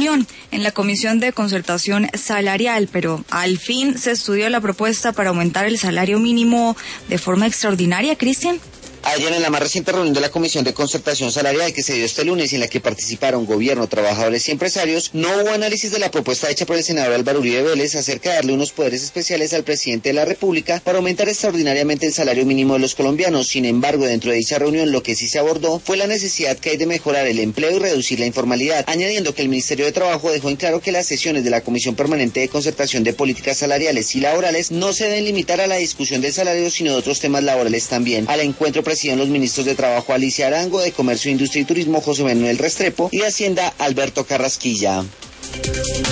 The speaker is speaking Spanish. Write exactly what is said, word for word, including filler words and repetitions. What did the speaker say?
reunión en la Comisión de Concertación Salarial, pero al fin se estudió la propuesta para aumentar el salario mínimo de forma extraordinaria, Cristian. Ayer, en la más reciente reunión de la Comisión de Concertación Salarial que se dio este lunes y en la que participaron gobierno, trabajadores y empresarios, no hubo análisis de la propuesta hecha por el senador Álvaro Uribe Vélez acerca de darle unos poderes especiales al presidente de la República para aumentar extraordinariamente el salario mínimo de los colombianos. Sin embargo, dentro de dicha reunión lo que sí se abordó fue la necesidad que hay de mejorar el empleo y reducir la informalidad, añadiendo que el Ministerio de Trabajo dejó en claro que las sesiones de la Comisión Permanente de Concertación de Políticas Salariales y Laborales no se deben limitar a la discusión del salario, sino de otros temas laborales también. Al encuentro presidieron los ministros de Trabajo Alicia Arango, de Comercio, Industria y Turismo José Manuel Restrepo y de Hacienda Alberto Carrasquilla.